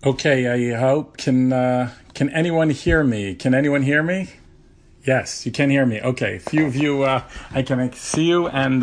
Okay, I hope can anyone hear me? Can anyone hear me? Yes, you can hear me. Okay, a few of you I can see you, and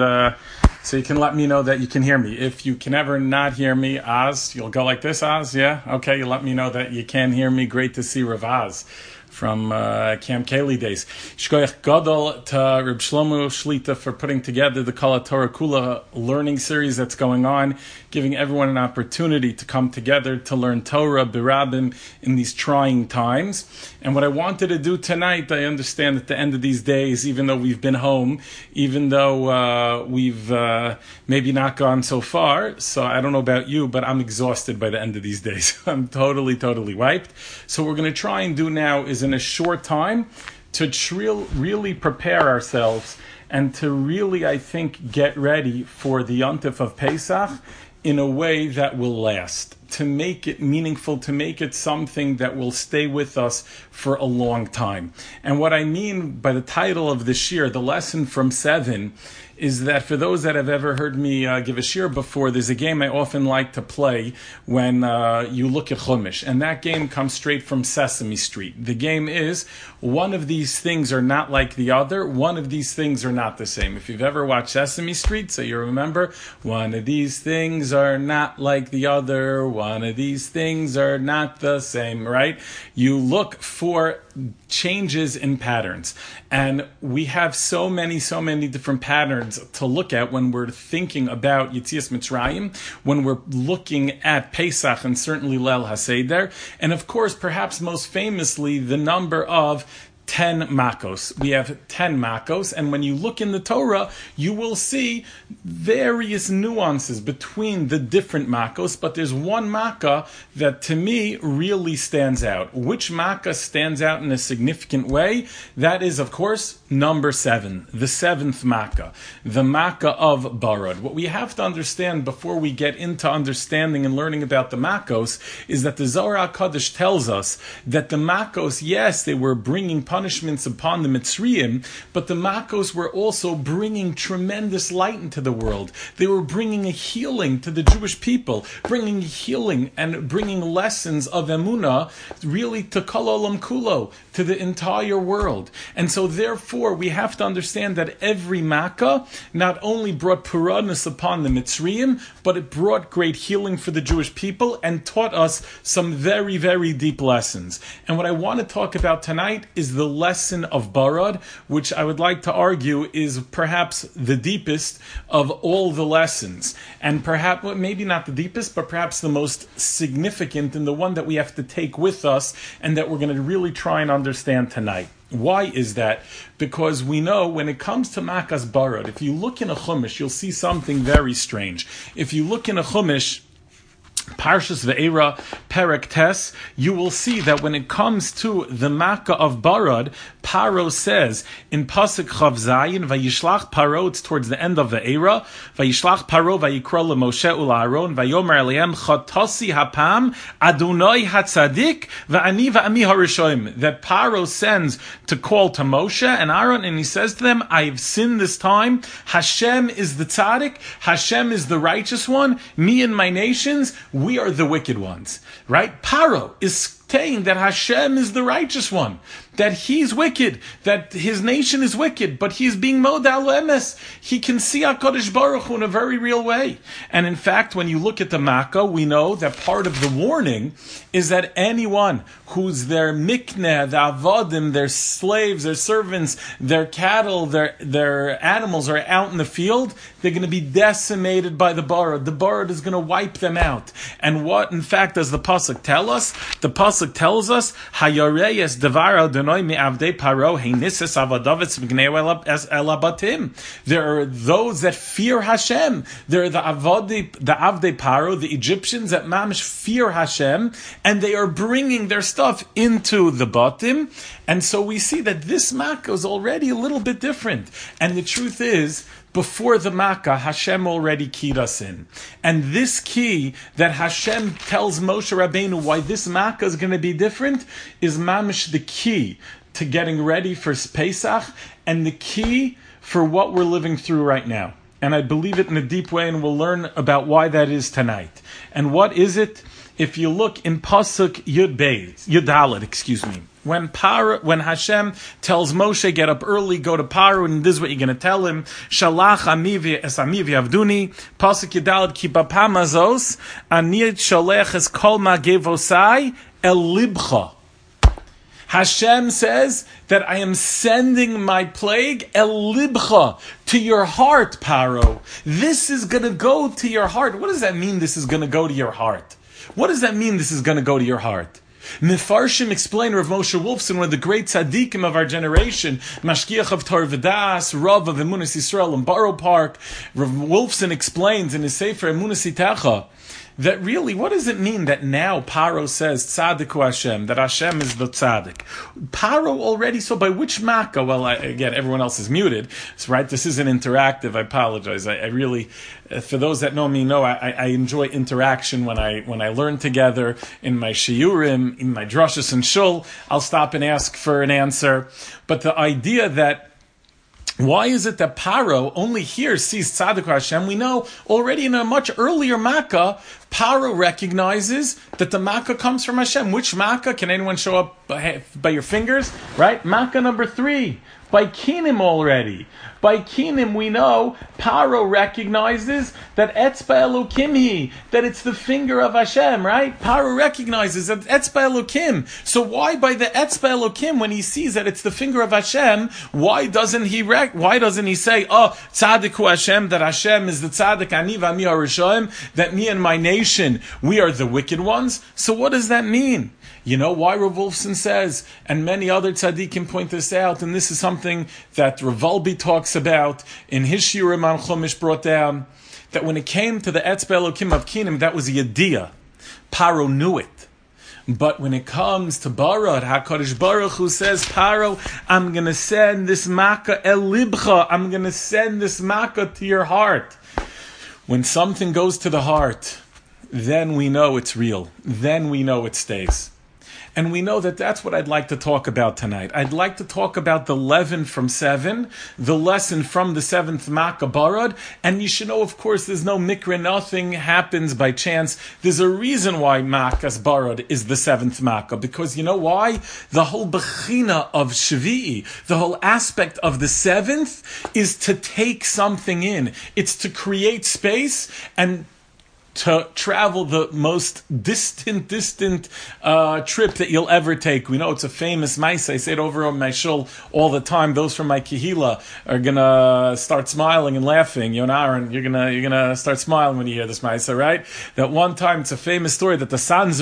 so you can let me know that you can hear me. If you can ever not hear me, Oz, you'll go like this, Oz. Yeah, okay. You let me know that you can hear me. Great to see Rav Oz from Camp Kaylee days. Shkoyach Gadol to Reb Shlomo Shlita for putting together the Kala Torah Kula learning series that's going on, giving everyone an opportunity to come together to learn Torah B'Rabim in these trying times. And what I wanted to do tonight, I understand at the end of these days, even though we've been home, even though we've maybe not gone so far, so I don't know about you, but I'm exhausted by the end of these days. I'm totally wiped. So what we're going to try and do now is in a short time to really prepare ourselves and to really, I think, get ready for the Yontif of Pesach in a way that will last, to make it meaningful, to make it something that will stay with us for a long time. And what I mean by the title of this year, the lesson from 7, is that for those that have ever heard me give a shir before, there's a game I often like to play when you look at Chumash, and that game comes straight from Sesame Street. The game is, one of these things are not like the other, one of these things are not the same. If you've ever watched Sesame Street, so you remember, one of these things are not like the other, one of these things are not the same, right? You look for changes in patterns. And we have so many different patterns to look at when we're thinking about Yetzias Mitzrayim, when we're looking at Pesach and certainly Leil HaSeder, and of course, perhaps most famously, the number of 10 makos. We have 10 makos, and when you look in the Torah, you will see various nuances between the different makos, but there's one makkah that to me really stands out. Which makkah stands out in a significant way? That is, of course, number 7, the 7th makkah, the makkah of Barad. What we have to understand before we get into understanding and learning about the makos is that the Zohar HaKadosh tells us that the makos, yes, they were bringing punishments upon the Mitzrayim, but the Makos were also bringing tremendous light into the world. They were bringing a healing to the Jewish people, bringing healing and bringing lessons of Emunah really to Kol Olam Kulo, to the entire world. And so therefore we have to understand that every Makkah not only brought puradness upon the Mitzrayim, but it brought great healing for the Jewish people and taught us some very deep lessons. And what I want to talk about tonight is the lesson of Barad, which I would like to argue is perhaps the deepest of all the lessons. And perhaps, well, maybe not the deepest, but perhaps the most significant and the one that we have to take with us and that we're going to really try and understand tonight. Why is that? Because we know when it comes to Makas Barad, if you look in a Chumash, you'll see something very strange. If you look in a Chumash, Parshas Ve'era, Perek Tes, you will see that when it comes to the Makkah of Barad, Paro says in Pasuk Chav Zayin, Vayishlach Paro, it's towards the end of Ve'era, Vayishlach Paro, Vayikra LeMoshe UlAaron, Vayomer Elihem, Chatasi Hapam, Adonai HaTzadik, Va'ani Va'ami HaRishoim, that Paro sends to call to Moshe and Aaron, and he says to them, I've sinned this time, Hashem is the Tzadik, Hashem is the righteous one, me and my nations, we are the wicked ones, right? Paro is saying that Hashem is the righteous one, that he's wicked, that his nation is wicked, but he's being modal emes. He can see HaKadosh Baruch Hu in a very real way. And in fact, when you look at the Makkah, we know that part of the warning is that anyone who's their mikneh, the avodim, their slaves, their servants, their cattle, their animals are out in the field, they're going to be decimated by the Barad. The Barad is going to wipe them out. And what, in fact, does the Pasuk tell us? The Pasuk tells us, Hayareyes devar Adonai mi'avdei paro heinises avadavetz v'gnei elabatim. There are those that fear Hashem. There are the avdei paro, the Egyptians that mamish fear Hashem, and they are bringing their stuff into the batim. And so we see that this Makkah is already a little bit different. And the truth is, before the Makkah, Hashem already keyed us in. And this key that Hashem tells Moshe Rabbeinu why this Makkah is going to be different is mamish the key to getting ready for Pesach and the key for what we're living through right now. And I believe it in a deep way, and we'll learn about why that is tonight. And what is it? if you look in Pasuk Yud Dalet, when Hashem tells Moshe, get up early, go to Paro, and this is what you're going to tell him, Shalach amivi avduni, Pasuk Yud Dalet, ki bapam azos, ani sholech es kol magevosai el libcha. Hashem says that I am sending my plague, el libcha, to your heart, Paro. This is going to go to your heart. What does that mean, this is going to go to your heart? What does that mean, this is going to go to your heart? Mefarshim explain, Rav Moshe Wolfson, one of the great tzaddikim of our generation, Mashgiach of Torah V'das, Rav of Emunas Yisrael in Borough Park. Rav Wolfson explains in his Sefer Emunas Itecha, that really, what does it mean that now Paro says Tzadiku Hashem, that Hashem is the Tzadik? Paro already saw by which Makkah? Well, again, everyone else is muted, so, right? This isn't interactive. I apologize. I really, for those that know me, know I enjoy interaction when I learn together in my shiurim, in my drushes and shul. I'll stop and ask for an answer, but the idea that why is it that Paro only here sees Tzaddik Hashem? We know already in a much earlier Makkah, Paro recognizes that the Makkah comes from Hashem. Which Makkah? Can anyone show up by your fingers? Right? Makkah number 3. By Kinim already. By Kinim we know Paro recognizes that Etzba Elokim that it's the finger of Hashem, right? Paro recognizes that Etzba Elokim. So why by the Etzba Elokim, when he sees that it's the finger of Hashem, why doesn't he say, oh, Tzadiku Hashem, that Hashem is the Tzadik, Ani v'ami harishayim, that me and my nation, we are the wicked ones? So what does that mean? You know why Rav Wolfson says, and many other tzaddikim point this out, and this is something that Rav Wolbe talks about in his Shiurim on Chumash brought down, that when it came to the Etzba Elokim of Kinim, that was a Yediyah. Paro knew it. But when it comes to Barad, HaKadosh Baruch Hu says, Paro, I'm going to send this Makkah el libcha, I'm going to send this Makkah to your heart. When something goes to the heart, then we know it's real. Then we know it stays. And we know that that's what I'd like to talk about tonight. I'd like to talk about the leaven from 7, the lesson from the 7th Makkah Barad. And you should know, of course, there's no mikra, nothing happens by chance. There's a reason why Makkah's Barad is the 7th Makkah. Because you know why? The whole bechina of Shvi'i, the whole aspect of the 7th is to take something in. It's to create space and to travel the most distant trip that you'll ever take. We know it's a famous maisa. I say it over on my shul all the time. Those from my kehila are gonna start smiling and laughing. You and Aaron, you're gonna start smiling when you hear this maisa, right? That one time, it's a famous story that the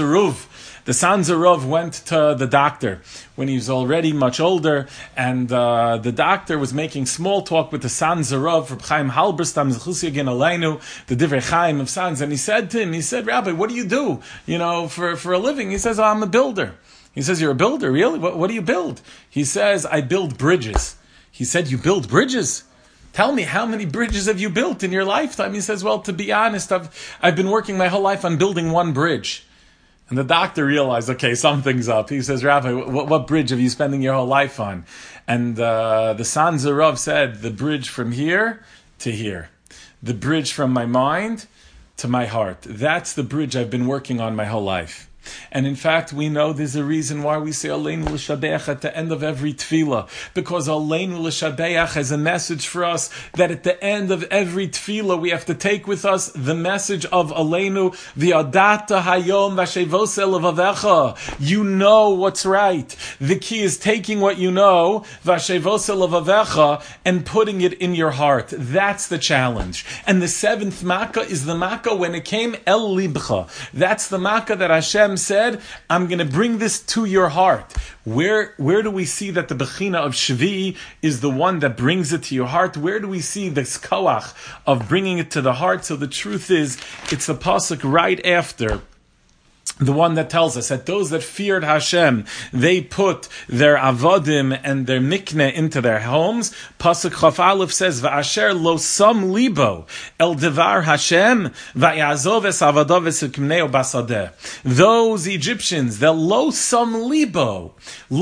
Sanzarov went to the doctor when he was already much older, and the doctor was making small talk with the Sanzarov, Reb Chaim Halberstam, Zechusi Again Aleinu, the Divrei Chaim of Sanz, and he said to him, Rabbi, what do you do, for a living? He says, I'm a builder. He says, you're a builder, really? What do you build? He says, I build bridges. He said, you build bridges? Tell me, how many bridges have you built in your lifetime? He says, well, to be honest, I've been working my whole life on building one bridge. And the doctor realized, okay, something's up. He says, Rabbi, what bridge have you spending your whole life on? And the Sanzarov said, the bridge from here to here. The bridge from my mind to my heart. That's the bridge I've been working on my whole life. And in fact, we know there's a reason why we say Aleinu L'Shabeach at the end of every tefillah. Because Aleinu L'Shabeach has a message for us that at the end of every tefillah we have to take with us the message of Aleinu V'yadata Hayom V'ashevose Levavecha. You know what's right. The key is taking what you know, V'ashevose Levavecha, and putting it in your heart. That's the challenge. And the 7th Makkah is the Makkah when it came El Libcha. That's the Makkah that Hashem said, I'm going to bring this to your heart. Where do we see that the Bechina of Shvi'i is the one that brings it to your heart? Where do we see this koach of bringing it to the heart? So the truth is, it's the pasuk right after the one that tells us that those that feared Hashem, they put their avodim and their mikneh into their homes. Pasuk Chaf Aleph says, "Va'asher lo sam libo el devar Hashem va'yazov es avadav es kimneo basadeh." Those Egyptians, the lo sam libo,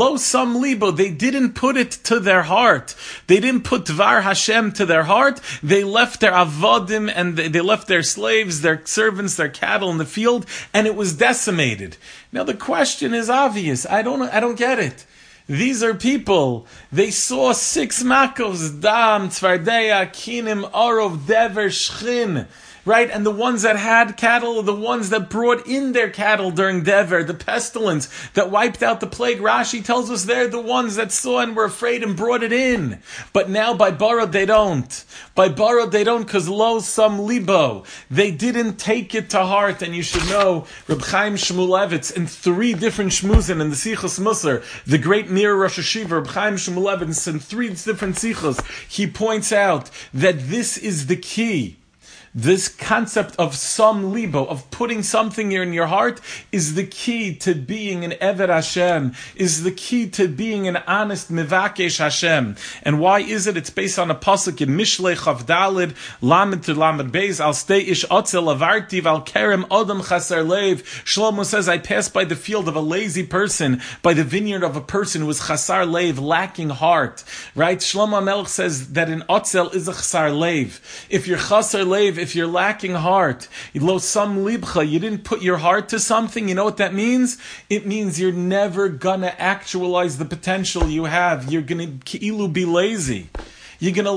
they didn't put it to their heart. They didn't put Dvar Hashem to their heart. They left their avodim and they left their slaves, their servants, their cattle in the field, and it was decimated. Now the question is obvious. I don't get it. These are people. They saw 6 makos, dam, tzvardeya, kinim, orov, dever, shchin. Right? And the ones that had cattle are the ones that brought in their cattle during Dever, the pestilence that wiped out the plague. Rashi tells us they're the ones that saw and were afraid and brought it in. But now by borrowed they don't. By borrowed they don't because lo sam libo. They didn't take it to heart. And you should know, Reb Chaim Shmulevitz in 3 different shmuzin in the Sichos Musar, the great Mir Rosh Hashiva, Reb Chaim Shmulevitz in 3 different Sichos, he points out that this is the key. This concept of sam libo, of putting something in your heart, is the key to being an Eved Hashem, is the key to being an honest Mivakesh Hashem. And why is it? It's based on a pasuk in Mishlei Chavdalid, Lamed to Lamed Beis, Al stei ish otzel avartiv, al kerem odom chaser lev. Shlomo says, I passed by the field of a lazy person, by the vineyard of a person who was chasar lev, lacking heart. Right? Shlomo Melech says that an otzel is a chasar lev. If you're chasar lev, if you're lacking heart, lo sam libcha, you didn't put your heart to something, you know what that means? It means you're never gonna actualize the potential you have. You're gonna ki'ilu be lazy. You're gonna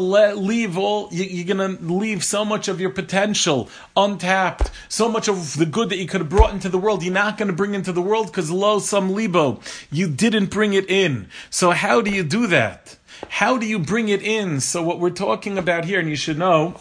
you're gonna leave so much of your potential untapped, so much of the good that you could have brought into the world, you're not gonna bring into the world because lo sam libo, you didn't bring it in. So how do you do that? How do you bring it in? So what we're talking about here, and you should know,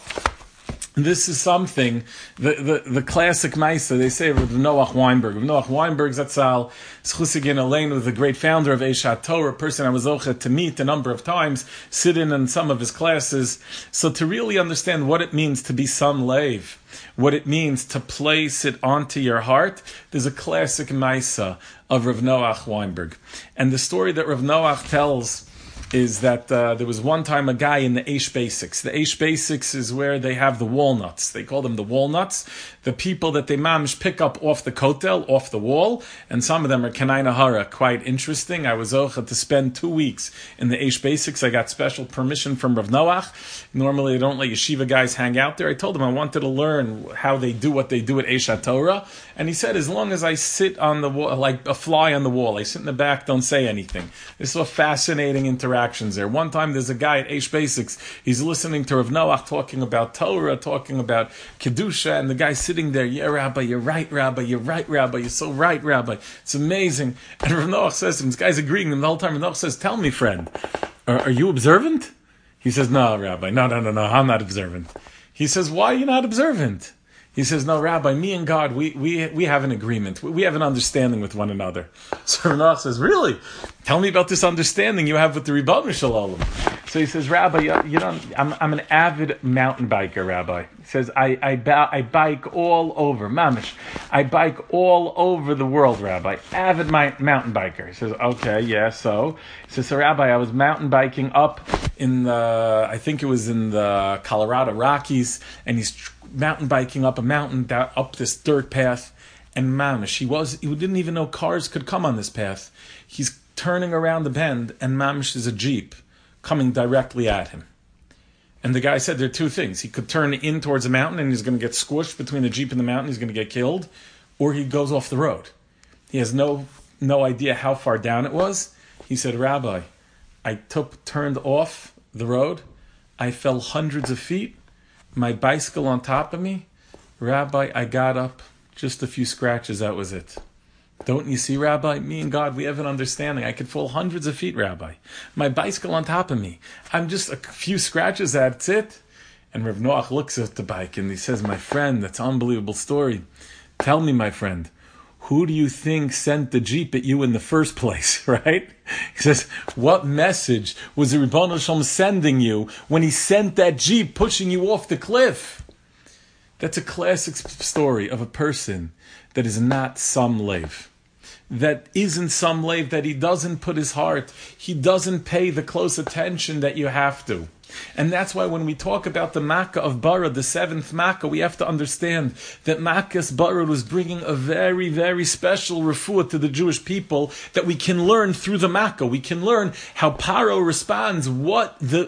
this is something, the classic Maisa, they say of Noach Weinberg. Of Noach Weinberg, Zatzal, Schussigin Aleinu, the great founder of Eshat Torah, a person I was ochet to meet a number of times, sit in some of his classes. So to really understand what it means to be sam leiv, what it means to place it onto your heart, there's a classic Maisa of Rav Noach Weinberg. And the story that Rav Noach tells is that there was one time a guy in the Eish Basics. The Eish Basics is where they have the walnuts. They call them the walnuts. The people that they mamish pick up off the kotel, off the wall, and some of them are Kanai Nahara. Quite interesting. I was ocha to spend 2 weeks in the Eish Basics. I got special permission from Rav Noach. Normally they don't let yeshiva guys hang out there. I told him I wanted to learn how they do what they do at Eshat Torah. And he said, as long as I sit on the wall, like a fly on the wall, I sit in the back, don't say anything. This was a fascinating interactions there. One time there's a guy at Eish Basics, he's listening to Rav Noach talking about Torah, talking about Kedusha, and the guy's sitting there, yeah, Rabbi, you're right, Rabbi, you're right, Rabbi, you're so right, Rabbi. It's amazing. And Rav Noach says to him, this guy's agreeing with him the whole time. Rav Noach says, tell me, friend, are you observant? He says, no, Rabbi, no, I'm not observant. He says, why are you not observant? He says, no, Rabbi, me and God, we have an agreement. We have an understanding with one another. So Rav Noach says, really? Tell me about this understanding you have with the Ribono Shel Olam. So he says, Rabbi, you know, I'm an avid mountain biker, Rabbi. He says, I bike all over, mamish. I bike all over the world, Rabbi. Avid mountain biker. He says, okay, yeah, so. He says, so Rabbi, I was mountain biking up in I think it was in the Colorado Rockies, and he's mountain biking up a mountain, up this dirt path, and mamish, he didn't even know cars could come on this path. He's turning around the bend, and mamish is a Jeep coming directly at him. And the guy said there are 2 things. He could turn in towards a mountain, and he's going to get squished between the Jeep and the mountain, he's going to get killed, or he goes off the road. He has no idea how far down it was. He said, Rabbi, I turned off the road, I fell hundreds of feet, my bicycle on top of me, Rabbi, I got up, just a few scratches, that was it. Don't you see, Rabbi? Me and God, we have an understanding. I could fall hundreds of feet, Rabbi. My bicycle on top of me. I'm just a few scratches, that's it. And Rav Noach looks at the bike and he says, my friend, that's an unbelievable story. Tell me, my friend, who do you think sent the Jeep at you in the first place, right? He says, what message was the Ribono Shel Olam sending you when he sent that Jeep pushing you off the cliff? That's a classic story of a person that is not some lave. That isn't some lave, that he doesn't put his heart, he doesn't pay the close attention that you have to. And that's why when we talk about the Makkah of Barad, the seventh Makkah, we have to understand that Makkah's Barad was bringing a very, very special refuah to the Jewish people that we can learn through the Makkah. We can learn how Paro responds, what the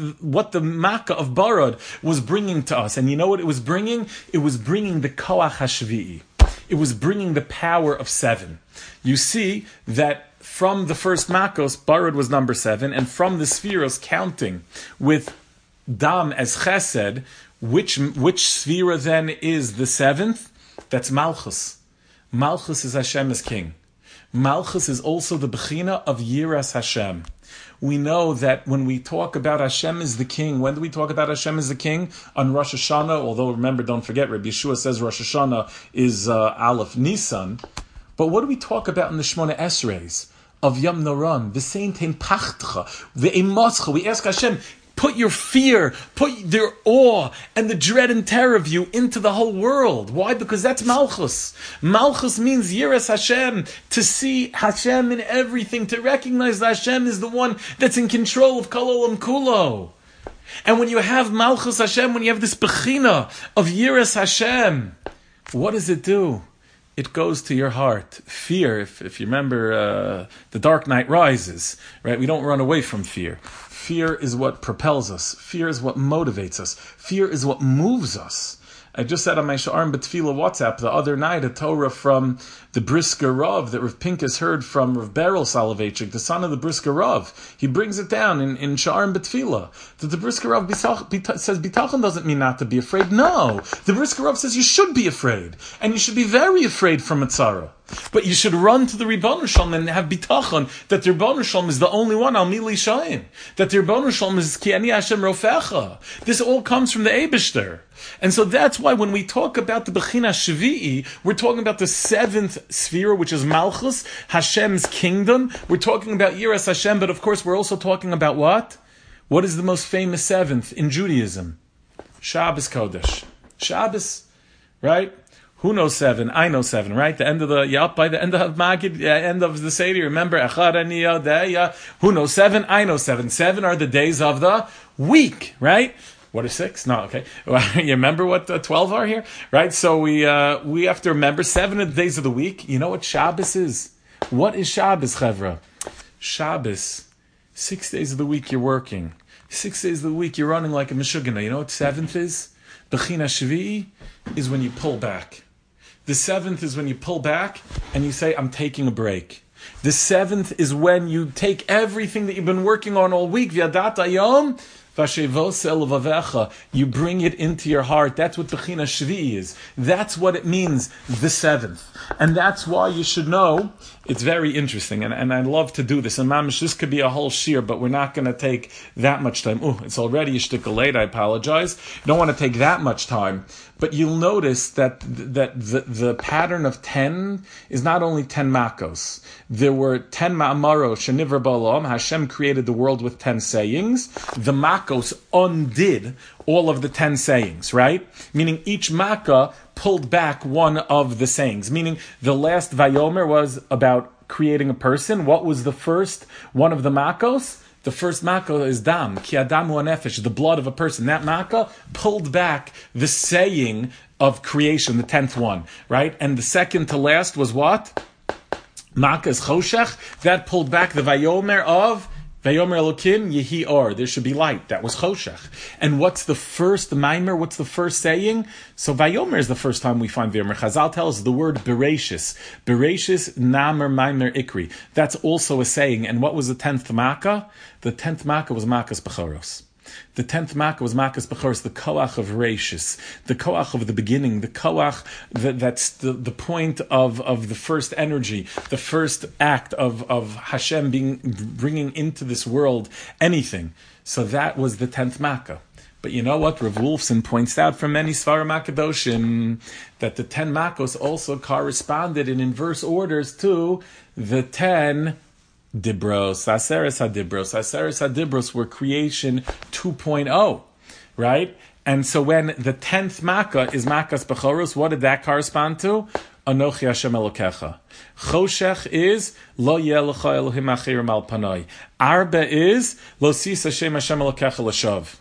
Makkah of Barad was bringing to us. And you know what it was bringing? It was bringing the Koach HaShvi'i. It was bringing the power of 7. You see that from the first Makos, Barad was number 7, and from the Spheros, counting with Dam as Chesed, which Sphera then is the 7th? That's Malchus. Malchus is Hashem as king. Malchus is also the Bechina of Yiras Hashem. We know that when we talk about Hashem as the king, when do we talk about Hashem as the king? On Rosh Hashanah, although remember, don't forget, Rabbi Yeshua says Rosh Hashanah is Aleph Nisan. But what do we talk about in the Shmona Esreis of Yom Noran? The saint in Pachtcha, the Emoscha. We ask Hashem, put your fear, put their awe and the dread and terror of you into the whole world. Why? Because that's Malchus. Malchus means Yiras Hashem, to see Hashem in everything, to recognize that Hashem is the one that's in control of Kol Olam Kulo. And when you have Malchus Hashem, when you have this Bechina of Yiras Hashem, what does it do? It goes to your heart. Fear, if you remember The Dark Knight Rises, right? We don't run away from fear. Fear is what propels us. Fear is what motivates us. Fear is what moves us. I just said on my Sha'arim B'Tefillah WhatsApp the other night a Torah from the Brisker Rav that Rav Pinkus heard from Rav Beryl Soloveitchik, the son of the Brisker Rav. He brings it down in Sha'arim B'Tefillah that the Brisker Rav says Bitachon doesn't mean not to be afraid. No, the Brisker Rav says you should be afraid, and you should be very afraid from a tzara. But you should run to the Ribbonu Shalom and have bitachon that the Ribbonu Shalom is the only one, Al Mili Shayim. That the Ribbonu Shalom is Ki Ani Hashem Rofecha. This all comes from the Eibishter. And so that's why when we talk about the Bechina Shvi'i, we're talking about the 7th sphere, which is Malchus, Hashem's kingdom. We're talking about Yiras Hashem, but of course we're also talking about what? What is the most famous 7th in Judaism? Shabbos Kodesh. Shabbos, right? Who knows 7? I know 7, right? The end of by the end of Magid, end of the Seder, remember, Echad Aniyah, De'ya. Who knows 7? I know 7. 7 are the days of the week, right? What are 6? No, okay. You remember what 12 are here? Right? So we have to remember 7 of the days of the week. You know what Shabbos is? What is Shabbos, Chevra? Shabbos, 6 days of the week you're working. 6 days of the week you're running like a Meshugana. You know what 7th is? Bechina Shvi'i is when you pull back. The 7th is when you pull back and you say, I'm taking a break. The 7th is when you take everything that you've been working on all week, V'yadat hayom, v'ashevos el vavecha. You bring it into your heart. That's what Bechina Shvi'i is. That's what it means, the 7th. And that's why you should know, it's very interesting, and I love to do this. And Mamish, this could be a whole shir, but we're not going to take that much time. It's already a shtickle late, I apologize. Don't want to take that much time. But you'll notice that the pattern of 10 is not only 10 makos. There were 10 ma'amaros, shenivra ba'olam. Hashem created the world with 10 sayings. The makos undid all of the 10 sayings, right? Meaning each makkah pulled back one of the sayings. Meaning the last Vayomer was about creating a person. What was the first one of the makos? The first makkah is dam, ki adam hu nefesh, the blood of a person. That makkah pulled back the saying of creation, the 10th one, right? And the second to last was what? Makkah is choshech. That pulled back the Vayomer of Vayomer Elokim Yehi Or. There should be light. That was choshech. And what's the first maimer? What's the first saying? So Vayomer is the first time we find Vayomer. Chazal tells us the word Bereshis. Bereshis Namer Maimer Ikri. That's also a saying. And what was the 10th Makkah? The 10th Makkah was Makkah's Bechoros. The 10th Makkah was Makkah's Bechoros, the koach of Reishis, the koach of the beginning, the koach that's the point of the first energy, the first act of Hashem bringing into this world anything. So that was the 10th Makkah. But you know what? Rav Wolfson points out from many Svarim HaKadoshim that the 10 Makkos also corresponded in inverse orders to the 10 Dibros, Aseres HaDibros. Aseres HaDibros were creation 2.0, right? And so when the 10th Makkah is Makkah's Bechoros, what did that correspond to? Anochi Hashem Elokecha. Choshech is Lo Yeh Lecha Elohim Achirim Al Panai. Arba is Lo Sis Hashem Elokecha L'Shav.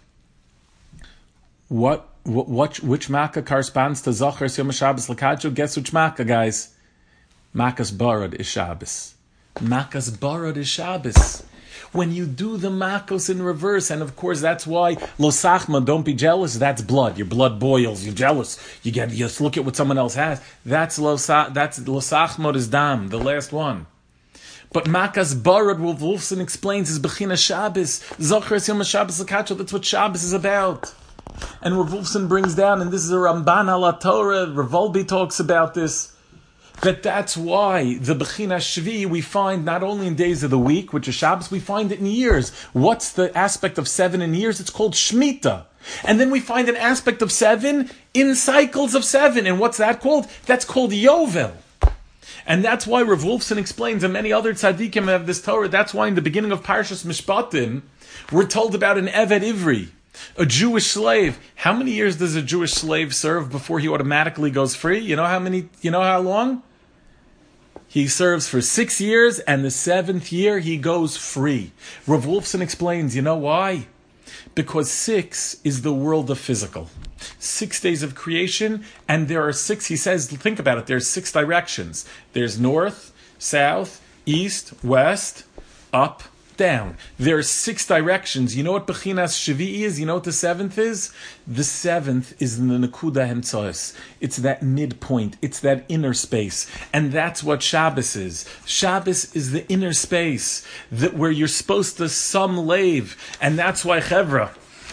Which Makkah corresponds to Zachar Yom Shabbos L'Kadjo? Guess which Makkah, guys? Makkah's Barad is Shabbos. Makkah's Barad is Shabbos. When you do the Makkos in reverse, and of course that's why Lo Sachma, don't be jealous, that's blood. Your blood boils, you're jealous. You just look at what someone else has. That's Lo Sachma is Dam, the last one. But Makkah's Barad, Wolf Wolfson explains, is Bechina Shabbos. Zachar Yom Shabbos L'Kadjo, that's what Shabbos is about. And Rav Wolfson brings down, and this is a Ramban ala Torah, Rav Wolbe talks about this, that's why the Bechina Shvi we find not only in days of the week, which is Shabbos, we find it in years. What's the aspect of 7 in years? It's called Shemitah. And then we find an aspect of 7 in cycles of 7. And what's that called? That's called Yovel. And that's why Rav Wolfson explains, and many other tzaddikim have this Torah, that's why in the beginning of Parshas Mishpatim, we're told about an Eved Ivri, a Jewish slave. How many years does a Jewish slave serve before he automatically goes free? You know how long? He serves for 6 years, and the 7th year he goes free. Rav Wolfson explains, you know why? Because 6 is the world of physical. 6 days of creation, and there are 6, he says, think about it, there's 6 directions. There's north, south, east, west, up, down. There are 6 directions. You know what Bechinas Shvi'i is? You know what the 7th is? The 7th is in the Nekuda Hemtzois. It's that midpoint. It's that inner space. And that's what Shabbos is. Shabbos is the inner space that where you're supposed to sum lave. And that's why Chevra,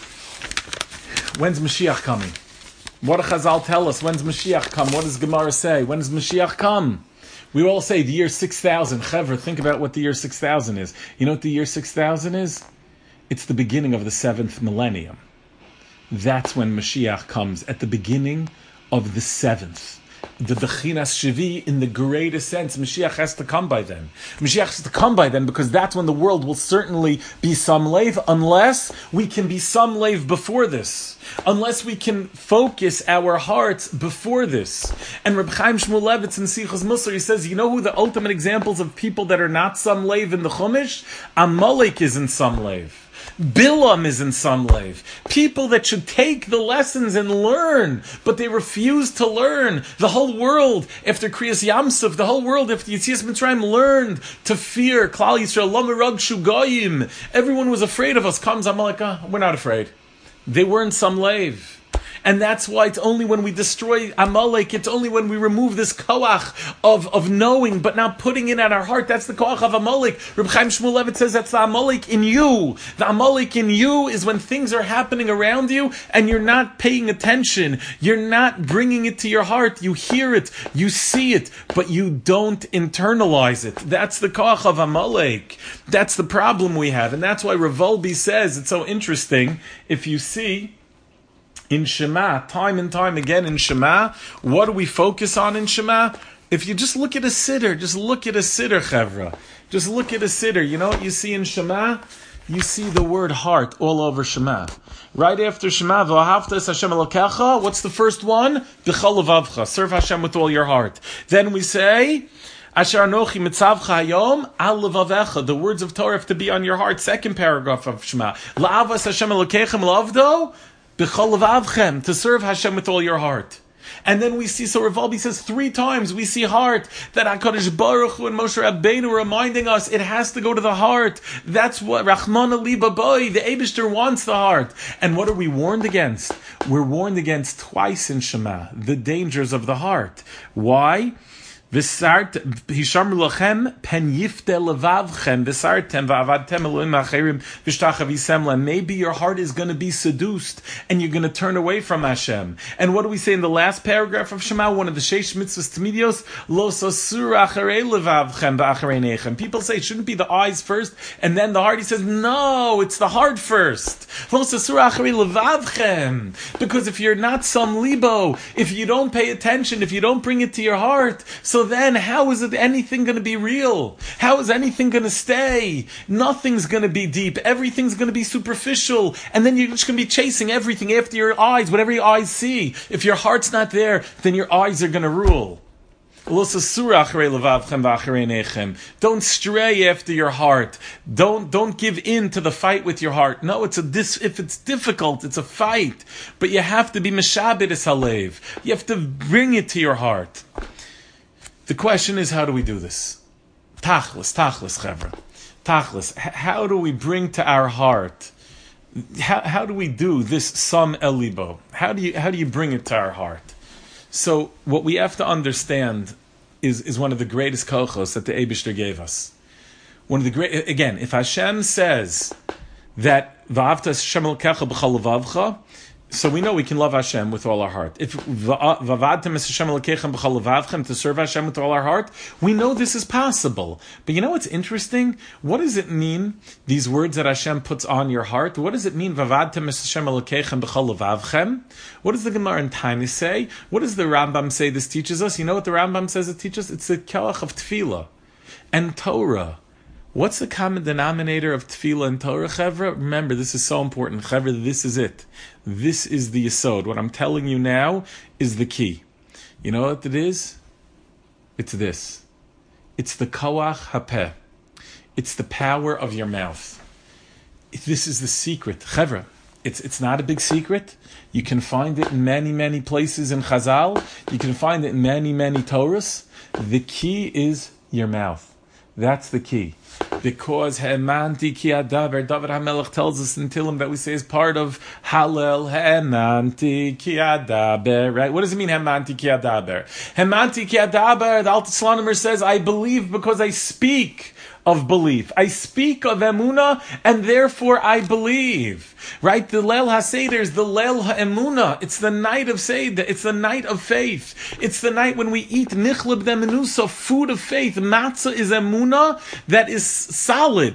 when's Mashiach coming? What do Chazal tell us? When's Mashiach come? What does Gemara say? When does Mashiach come? We all say the year 6000. Chevra, think about what the year 6000 is. You know what the year 6000 is? It's the beginning of the 7th millennium. That's when Mashiach comes, at the beginning of the 7th. The Bechinas Shvi, in the greatest sense, Mashiach has to come by then. Mashiach has to come by then because that's when the world will certainly be some lave, unless we can be some lave before this. Unless we can focus our hearts before this. And Reb Chaim Shmulevitz in Sichos Musar, he says, you know who the ultimate examples of people that are not some lave in the Chumash? Amalek is in some lave. Bilam is in some lave. People that should take the lessons and learn, but they refuse to learn. The whole world, after Kriyas Yamsuf, the whole world after Yetzias Mitzrayim learned to fear Klal Yisrael, Lo Merag Shu Goyim. Everyone was afraid of us. Comes Amalek, we're not afraid. They weren't some lave. And that's why it's only when we destroy Amalek, it's only when we remove this koach of knowing, but not putting it at our heart. That's the koach of Amalek. Reb Chaim Shmulevitz says that's the Amalek in you. The Amalek in you is when things are happening around you and you're not paying attention. You're not bringing it to your heart. You hear it, you see it, but you don't internalize it. That's the koach of Amalek. That's the problem we have. And that's why Rav Wolbe says, it's so interesting, if you see, in Shema, time and time again in Shema, what do we focus on in Shema? If you just look at a siddur, Chevra. Just look at a siddur. You know what you see in Shema? You see the word heart all over Shema. Right after Shema, V'ahavta Hashem Elokecha, what's the first one? B'chol levavcha, serve Hashem with all your heart. Then we say, Asher Anochi Mitzavcha Hayom Al Levavecha. The words of Torah have to be on your heart. Second paragraph of Shema. La'avas Hashem Elokechem L'avdo B'chol levavchem, to serve Hashem with all your heart. And then we see, so Rav Wolbe says 3 times, we see heart, that HaKadosh Baruch Hu and Moshe Rabbeinu are reminding us, it has to go to the heart. That's what Rachmana Liba Boy, the Eibishter wants the heart. And what are we warned against? We're warned against twice in Shema, the dangers of the heart. Why? V'sart hishamru lachem pen yifte levavchem v'sartem v'avadtem elohim acherim v'shtachavisem. Maybe your heart is going to be seduced and you're going to turn away from Hashem. And what do we say in the last paragraph of Shema? One of the sheish mitzvahs tmidios, lo sasur acharei levavchem v'acharei nechem. People say it shouldn't be the eyes first and then the heart. He says no, it's the heart first. Lo sasur acharei levavchem. Because if you're not some libo, if you don't pay attention, if you don't bring it to your heart, so then how is it anything going to be real? How is anything going to stay? Nothing's going to be deep. Everything's going to be superficial. And then you're just going to be chasing everything after your eyes, whatever your eyes see. If your heart's not there, then your eyes are going to rule. Don't stray after your heart. Don't give in to the fight with your heart. No, if it's difficult, it's a fight. But you have to be meshabed es halev. You have to bring it to your heart. The question is, how do we do this? Tachlis, chevra. Tachlis, how do we bring to our heart? How do we do this sam el libo? How do you bring it to our heart? So what we have to understand is one of the greatest kochos that the Eibishter gave us. One of the great, again, if Hashem says that v'avta Hashem Elokecha b'chol levavcha, so we know we can love Hashem with all our heart. If v'avadtem es Hashem Elokecha b'chol levavchem, to serve Hashem with all our heart, we know this is possible. But you know what's interesting? What does it mean, these words that Hashem puts on your heart? What does it mean, v'avadtem es Hashem Elokecha b'chol levavchem? What does the Gemara in Taanis say? What does the Rambam say this teaches us? You know what the Rambam says it teaches us? It's the kelach of tefillah and Torah. What's the common denominator of tefillah and Torah, Chevra? Remember, this is so important. Chevra, this is it. This is the yesod. What I'm telling you now is the key. You know what it is? It's this. It's the koach hapeh. It's the power of your mouth. This is the secret. Chevra, it's not a big secret. You can find it in many, many places in Chazal. You can find it in many, many Torahs. The key is your mouth. That's the key. Because Hemanti ki adaber, David HaMelech tells us in Tehillim that we say is part of Hallel, Hemanti ki adaber, right? What does it mean, Hemanti ki adaber? Hemanti ki adaber, the Alter Slonimer says, I believe because I speak of belief. I speak of emunah, and therefore I believe. Right? The Leil HaSeder is the Leil HaEmunah. It's the night of Seder. It's the night of faith. It's the night when we eat nichleb demenusa, food of faith. Matzah is emunah that is solid.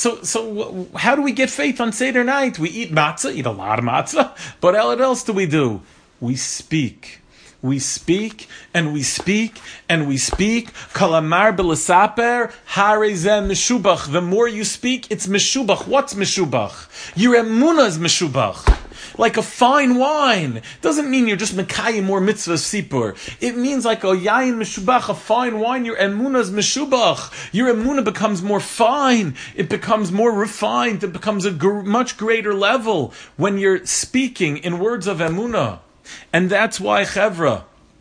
So how do we get faith on Seder night? We eat matzah, eat a lot of matzah, but what else do? We speak. We speak and we speak and we speak. Kalamar b'lesaper harezem meshubach. The more you speak, it's meshubach. What's meshubach? Your emunah is meshubach. Like a fine wine. Doesn't mean you're just mekayim more mitzvah sipur. It means like a yayin meshubach, a fine wine. Your emunah is meshubach. Your emunah becomes more fine. It becomes more refined. It becomes a much greater level when you're speaking in words of emunah. And that's why, Chevra,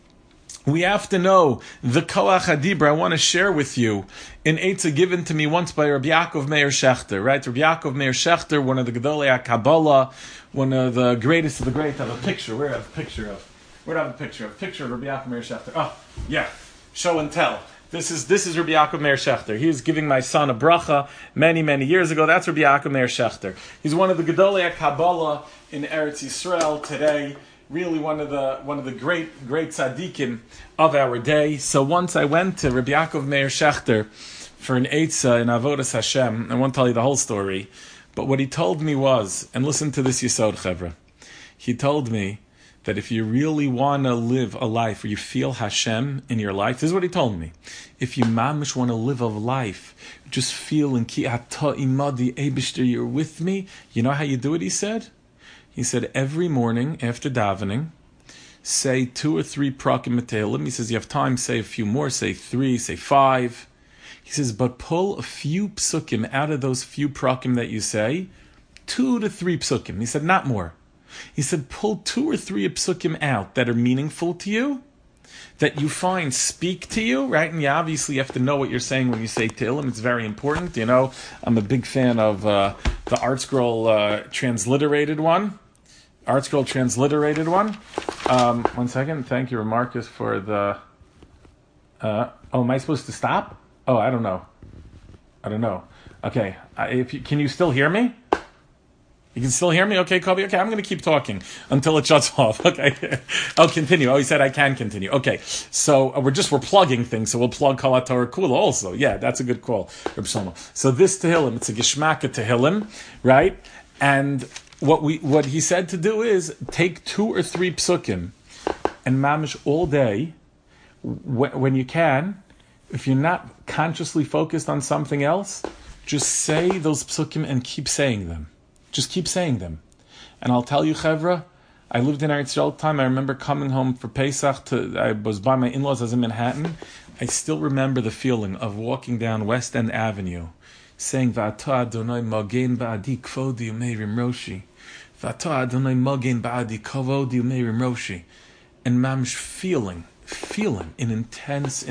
we have to know the Koach HaDibra. I want to share with you an eitzah given to me once by Rabbi Yaakov Meir Shechter, right? Rabbi Yaakov Meir Shechter, one of the Gedolei HaKabbalah, one of the greatest of the great. I have a picture. Where do I have a picture of? Where do I have a picture of? Picture of Rabbi Yaakov Meir Shechter. Oh, yeah. Show and tell. This is Rabbi Yaakov Meir Shechter. He was giving my son a bracha many, many years ago. That's Rabbi Yaakov Meir Shechter. He's one of the Gedolei HaKabbalah in Eretz Yisrael today. Really one of the great tzaddikim of our day. So once I went to Rabbi Yaakov Meir Shechter for an eitzah in Avodas Hashem. I won't tell you the whole story, but what he told me was, and listen to this yesod, Chevra. He told me that if you really want to live a life where you feel Hashem in your life, this is what he told me. If you mamish want to live a life, just feel in ki ata imadi Eibishter, you're with me. You know how you do it, he said? He said, every morning after davening, say 2 or 3 prakim Tehillim. He says, you have time, say a few more, say 3, say 5. He says, but pull a few psukim out of those few prakim that you say, 2 to 3 psukim. He said, not more. He said, pull 2 or 3 psukim out that are meaningful to you, that you find speak to you, right? And you obviously have to know what you're saying when you say Tehillim. It's very important. You know, I'm a big fan of the ArtScroll transliterated one. ArtScroll transliterated one. 1 second. Thank you, Marcus, for the... am I supposed to stop? Oh, I don't know. Okay. Can you still hear me? You can still hear me? Okay, Kobe? Okay, I'm going to keep talking until it shuts off. Okay. Oh, continue. Oh, he said I can continue. Okay. So we're plugging things, so we'll plug Kol HaTorah Kula also. Yeah, that's a good call, Reb Shlomo. So this Tehillim, it's a Geshmaka Tehillim, right? And what he said to do is take 2 or 3 psukim and mamish all day when you can. If you're not consciously focused on something else, just say those psukim and keep saying them. Just keep saying them. And I'll tell you, Chevra, I lived in Eretz Yisrael time. I remember coming home for Pesach. I was by my in-laws. I was in Manhattan. I still remember the feeling of walking down West End Avenue, saying "V'ata Adonai Magen Ba'adi Kvodi Umeirim Roshi, V'ata Adonai Magen Ba'adi Kvodi Umeirim Roshi," and mamish feeling an intense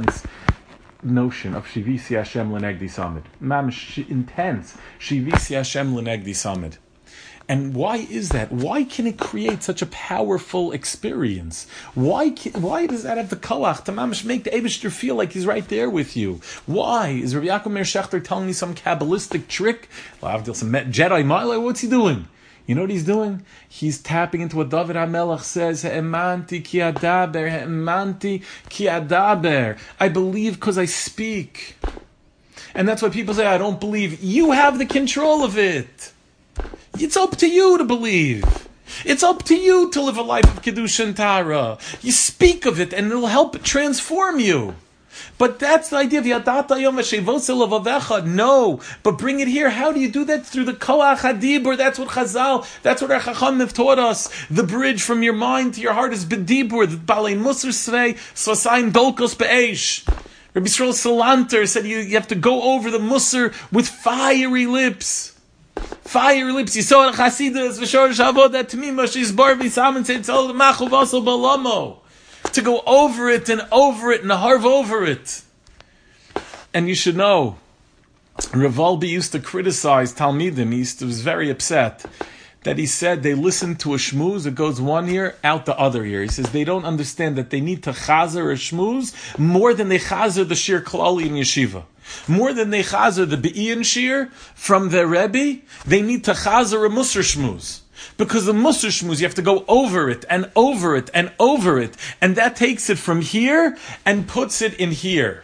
notion of Shivisi Hashem L'Negdi Samid. Mamish intense Shivisi Hashem L'Negdi Samid. And why is that? Why can it create such a powerful experience? Why does that have the koach to mamish make the Eibishter feel like he's right there with you? Why? Is Rabbi Yaakov Meir Shechter telling me some Kabbalistic trick? Some Jedi Milo? What's he doing? You know what he's doing? He's tapping into what David HaMelech says, Ha'emanti ki adaber, ha'emanti ki adaber. I believe because I speak. And that's why people say, I don't believe. You have the control of it. It's up to you to believe. It's up to you to live a life of Kedusha and Tara. You speak of it and it'll help transform you. But that's the idea of Yadata Yom V'Shevose Levavecha. No, but bring it here. How do you do that? Through the Koach HaDibur. That's what Chazal, that's what our Chacham have taught us. The bridge from your mind to your heart is B'Dibur. The Balei Musar Svei, Svasayin Dolkos Be'esh. Rabbi Yisrael Salanter said you have to go over the Musar with fiery lips. Fire lips. You saw the Chasidus v'shor shavod that Tmima she's bar v'samen said tell the machu vaso balamo to go over it and harv over it. And you should know, Rav Wolbe used to criticize Talmidim. He was very upset that he said they listen to a shmooze. It goes one ear out the other ear. He says they don't understand that they need to chazer a shmooze more than they chazer the shir klali in yeshiva. More than they chazer the Be'iyan Shir from their Rebbe, they need to chazer a Musar Shmuz. Because the Musar Shmuz, you have to go over it and over it and over it. And that takes it from here and puts it in here.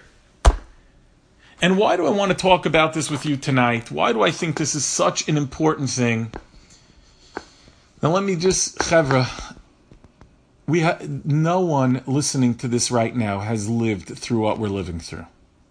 And why do I want to talk about this with you tonight? Why do I think this is such an important thing? Now let me just, Chevra, no one listening to this right now has lived through what we're living through.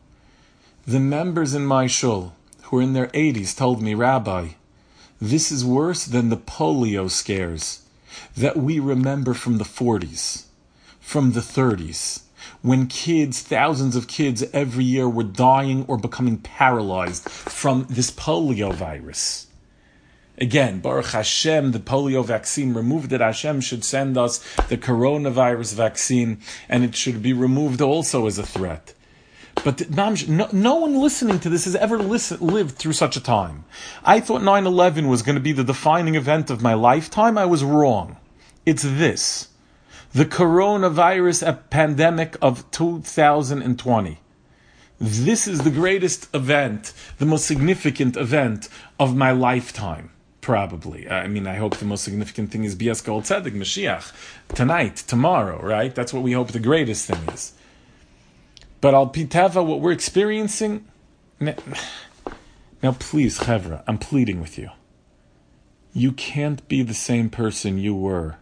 The members in my shul, who are in their 80s, told me, Rabbi, this is worse than the polio scares that we remember from the 40s, from the 30s, when kids, thousands of kids every year were dying or becoming paralyzed from this polio virus. Again, Baruch Hashem, the polio vaccine removed it. Hashem should send us the coronavirus vaccine, and it should be removed also as a threat. But no one listening to this has ever lived through such a time. I thought 9/11 was going to be the defining event of my lifetime. I was wrong. It's this. The coronavirus pandemic of 2020. This is the greatest event, the most significant event of my lifetime, probably. I mean, I hope the most significant thing is Bias Kol Tzedek, Mashiach, tonight, tomorrow, right? That's what we hope the greatest thing is. But al pitava, what we're experiencing, now please, Chevra, I'm pleading with you. You can't be the same person you were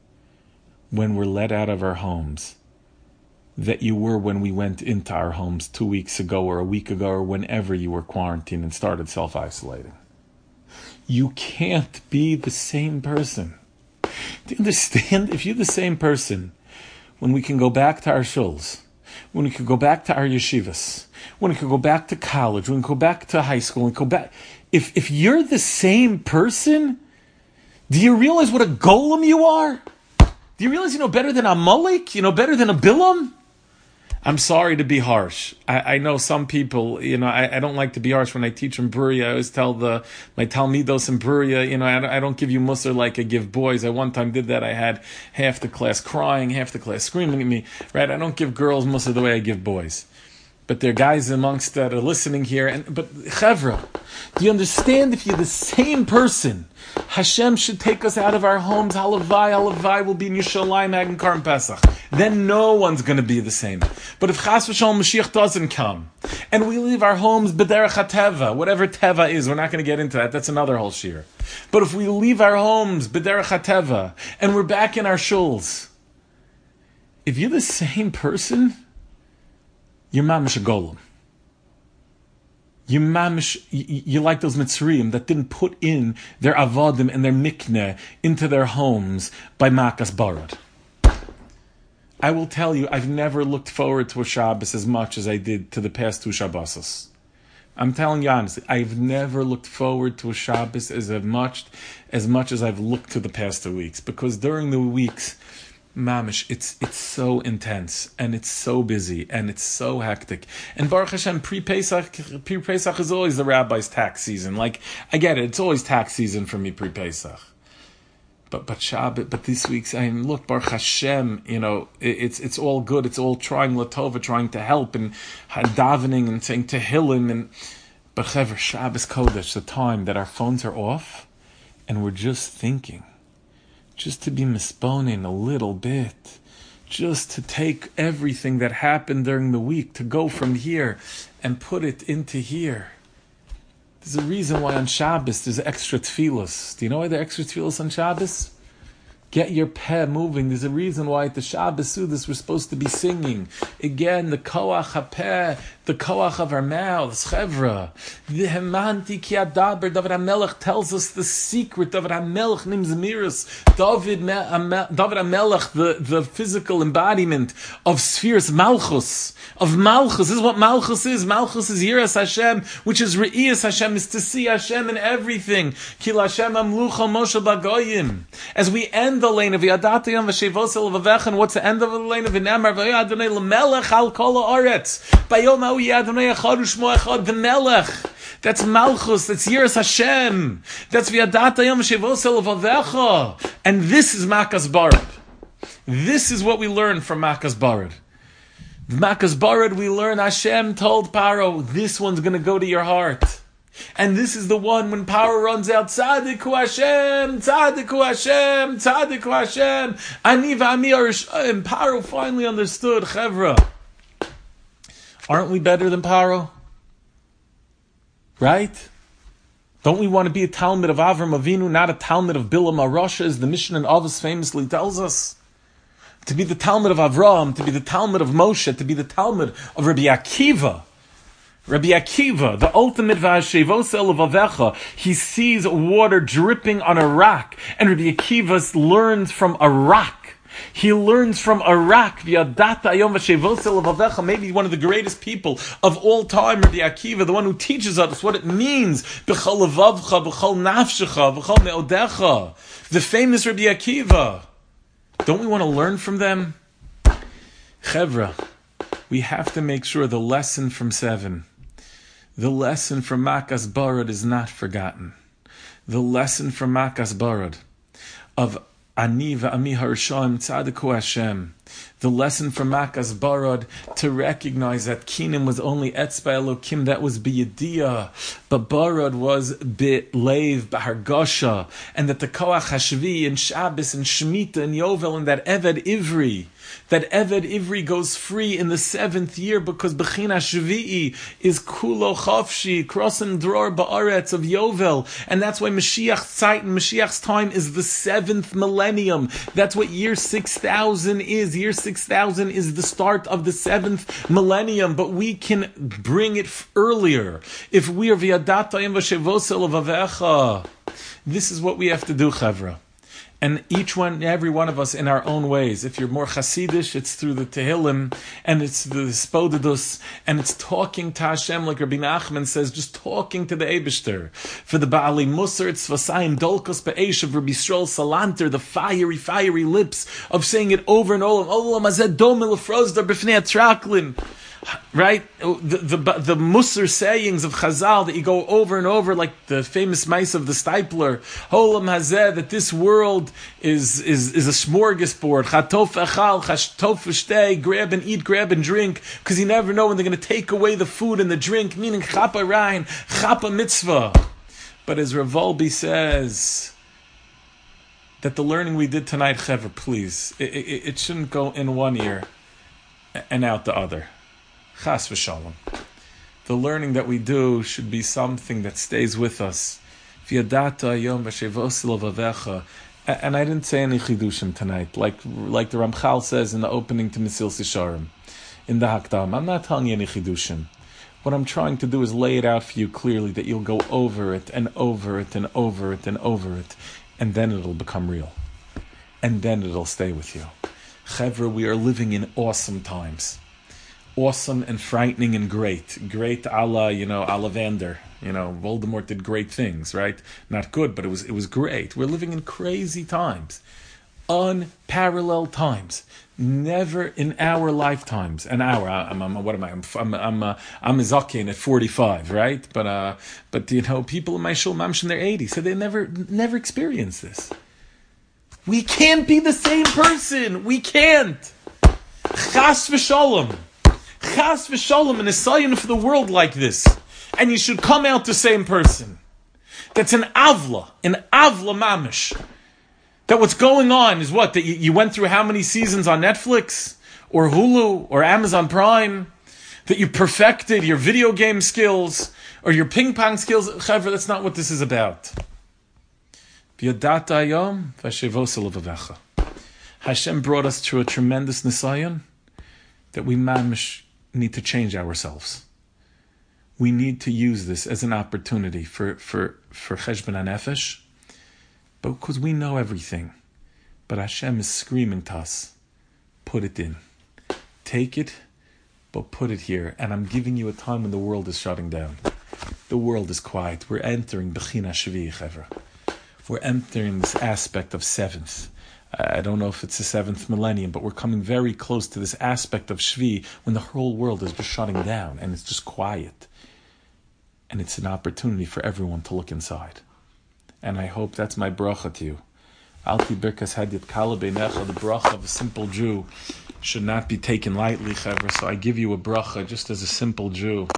when we're let out of our homes that you were when we went into our homes 2 weeks ago or a week ago or whenever you were quarantined and started self-isolating. You can't be the same person. Do you understand? If you're the same person, when we can go back to our shuls, when we could go back to our yeshivas, when we could go back to college, when we could go back to high school, and go back. If you're the same person, do you realize what a golem you are? Do you realize you know better than Amalek? You know better than a Bilam? I'm sorry to be harsh. I know some people, I don't like to be harsh when I teach in Beruria. I always tell my Talmidos in Beruria, I don't give you Musar like I give boys. I one time did that. I had half the class crying, half the class screaming at me, right? I don't give girls Musar the way I give boys. But there are guys amongst that are listening here. But Chevra, do you understand if you're the same person, Hashem should take us out of our homes. Halavai will be in Yerushalayim, Hagen Karm Pesach. Then no one's going to be the same. But if Chas v'Shalom Mashiach doesn't come, and we leave our homes b'derech hateva, whatever teva is, we're not going to get into that. That's another whole shir. But if we leave our homes b'derech hateva, and we're back in our shuls, if you're the same person, you're mamash a golem. You like those Mitzrayim that didn't put in their avodim and their mikneh into their homes by Makas Barad. I will tell you, I've never looked forward to a Shabbos as much as I did to the past 2 Shabbosos. I'm telling you honestly, I've never looked forward to a Shabbos as much as I've looked to the past 2 weeks. Because during the weeks, mamish, it's so intense, and it's so busy, and it's so hectic. And Baruch Hashem, pre-Pesach is always the rabbi's tax season. Like, I get it, it's always tax season for me pre-Pesach. But Shabbat, but these weeks, look, Baruch Hashem, it's all good, it's all trying Latova, trying to help, and davening, and saying Tehillim, but Chaver, Shabbos Kodesh, the time that our phones are off, and we're just thinking, just to be misponing a little bit, just to take everything that happened during the week, to go from here and put it into here. There's a reason why on Shabbos there's extra tefillos. Do you know why there are extra tefillos on Shabbos? Get your peh moving. There's a reason why at the Shabbos Sudas we're supposed to be singing. Again, the koach hapeh, the koach of our mouths, chevra. The hemanti ki adaber. David HaMelech tells us the secret. David HaMelech nims miras. David HaMelech, the physical embodiment of spheres Malchus. Of Malchus. This is what Malchus is. Malchus is Yiras Hashem, which is Re'iyas Hashem, is to see Hashem in everything. Ki Hashem amlucha Moshe bagoyim. As we end the lane of Yadata Yom V'Shevosel V'Vech, and what's the end of the lane of V'Nemar V'Yoy Adonai L'Melech Al Kol Ha'aretz Bayom Ha'u Yeh Adonai Echad U'Shmo Echad V'Melech. That's Malchus, that's Yiras Hashem, that's V'Yadata Yom V'Shevosel V'Vecha. And this is Makas Barad. This is what we learn from Makas Barad. Makas Barad, we learn Hashem told Paro, this one's going to go to your heart. And this is the one when power runs out, Tzadiku Hashem, Tzadiku Hashem, Tzadiku Hashem, Ani v'ami arishayim. Paro finally understood, Chevra. Aren't we better than Paro? Right? Don't we want to be a Talmud of Avram Avinu, not a Talmud of Bilam HaRasha, as the Mishnah in Avos famously tells us? To be the Talmud of Avraham, to be the Talmud of Moshe, to be the Talmud of Rabbi Akiva. Rabbi Akiva, the ultimate V'Hashevosel of Avecha, he sees water dripping on a rock, and Rabbi Akiva learns from a rock. He learns from a rock, V'Yadata Ayom V'Hashevosel of Avecha, maybe one of the greatest people of all time, Rabbi Akiva, the one who teaches us what it means, B'chol Levavcha, B'chol Nafshecha, B'chol Me'odecha, the famous Rabbi Akiva. Don't we want to learn from them? Chevra, we have to make sure the lesson from 7, the lesson from Makas Barad is not forgotten. The lesson from Makas Barad of Ani v'ami harishayim tzadiku Hashem. The lesson from Makas Barad to recognize that Kinim was only Etzba Elokim, that was B'Yediyah, but Barad was B'Leiv, B'Hargasha, and that the Koach Hashvi and Shabbos and Shemitah and Yovel and that Eved Ivri goes free in the 7th year because Bechina Shvi'i is Kulo Chavshi, Krossen Dror Ba'aretz of Yovel, and that's why Mashiach's time is the 7th millennium. That's what year 6000 is. Year 6000 is the start of the 7th millennium, but we can bring it earlier. If we are V'Yadata Yom V'Shevosel of Avecha, this is what we have to do, Chavra. And every one of us in our own ways. If you're more Hasidish, it's through the Tehillim, and it's the Spodidus, and it's talking to Hashem, like Rabbi Nachman says, just talking to the Eibishter. For the Baalei Musar, it's Vasayim Dolkos Be'esh of Rabbi Yisrael Salanter, the fiery lips of saying it over and over. Olam Hazeh Dom Elafrozdar B'fnei Atraklin. Right? The Musar sayings of Chazal that you go over and over, like the famous mice of the Stipler, Olam Hazeh, that this world is a smorgasbord, Chatof Echal, Chatof Shtei, grab and eat, grab and drink, because you never know when they're going to take away the food and the drink, meaning Chapa Rein, Chapa Mitzvah. But as Rav Wolbe says, that the learning we did tonight, Chaver, please, it shouldn't go in one ear and out the other. Chas v'shalom. The learning that we do should be something that stays with us. V'yadata yom v'shevosel v'avecha. And I didn't say any chidushim tonight, like the Ramchal says in the opening to Mesil Sisharim, in the Hakdam. I'm not telling you any chidushim. What I'm trying to do is lay it out for you clearly, that you'll go over it and over it and over it and over it, and then it'll become real. And then it'll stay with you. Chevra, we are living in awesome times. Awesome and frightening and great. Great a la, Ollivander. Voldemort did great things, right? Not good, but it was great. We're living in crazy times. Unparalleled times. Never in our lifetimes. I'm a zaken at 45, right? But people in my shul mamsh in their 80s, so they never experienced this. We can't be the same person. We can't. Chas v'shalom. Chas v'shalom, and a sign for the world like this. And you should come out the same person. That's an avla mamish. That what's going on is what? That you went through how many seasons on Netflix? Or Hulu? Or Amazon Prime? That you perfected your video game skills? Or your ping pong skills? Chavra, that's not what this is about. Hashem brought us through a tremendous nisayon that we mamish need to change ourselves. We need to use this as an opportunity for cheshbon hanefesh, but because we know everything. But Hashem is screaming to us, put it in. Take it, but put it here. And I'm giving you a time when the world is shutting down. The world is quiet. We're entering Bechina Shvi Chevra. We're entering this aspect of seventh. I don't know if it's the seventh millennium, but we're coming very close to this aspect of Shvi when the whole world is just shutting down and it's just quiet. And it's an opportunity for everyone to look inside. And I hope that's my bracha to you. Alti birkas hadyat kala beinecha, the bracha of a simple Jew should not be taken lightly, Chevra. So I give you a bracha just as a simple Jew,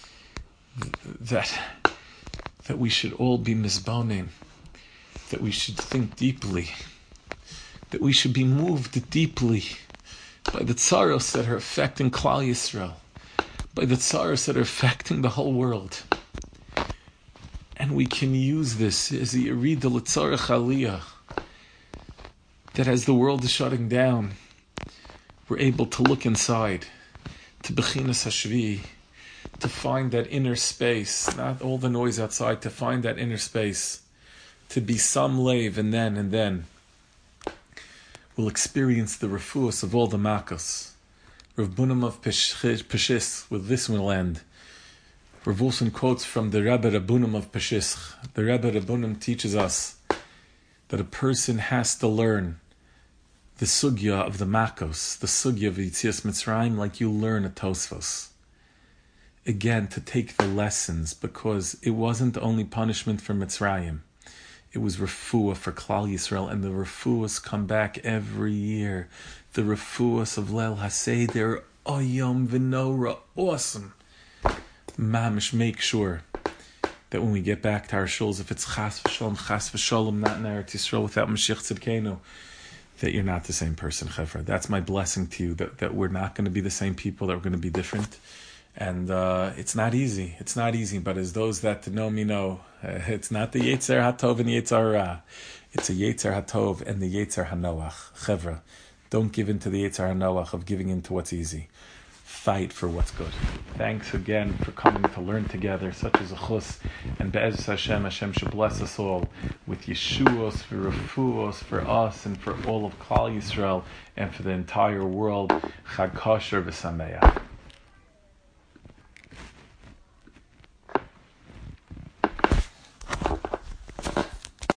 that we should all be misbonim, that we should think deeply, that we should be moved deeply by the tzaros that are affecting Klal Yisrael, by the tzaros that are affecting the whole world. And we can use this as the Yerida L'Tzarech Aliyah, that as the world is shutting down, we're able to look inside, to Bechinas Hashvi, to find that inner space, not all the noise outside, to find that inner space, to be some lave, and then we'll experience the refuahs of all the makkos. Rav Bunam of Peshis, with this will end. Rav Wilson quotes from the Rebbe Rabbunim of Peshisch. The Rebbe Rabbunim teaches us that a person has to learn the sugya of the Makos, the sugya of Yitzias Mitzrayim, like you learn a Tosfos. Again, to take the lessons, because it wasn't only punishment for Mitzrayim. It was refuah for Klal Yisrael, and the refuahs come back every year. The refuahs of Leil HaSeder, Oyom V'Nora, awesome. Mamish, make sure that when we get back to our shuls, if it's chas v'shalom, not in Eretz Yisrael without Mashiach Tzidkenu, that you're not the same person, Chevra. That's my blessing to you, that we're not going to be the same people, that we're going to be different. And it's not easy. It's not easy, but as those that know me know, it's not the Yetzer HaTov and Yetzer Ra. It's a Yetzer HaTov and the Yetzer HaNoach. Chevra, don't give in to the Yetzer HaNoach of giving in to what's easy. Fight for what's good. Thanks again for coming to learn together, such as a chus. And be'ez Hashem should bless us all with Yeshuos, for refuos, for us, and for all of Klal Yisrael, and for the entire world. Chag kosher v'sameach.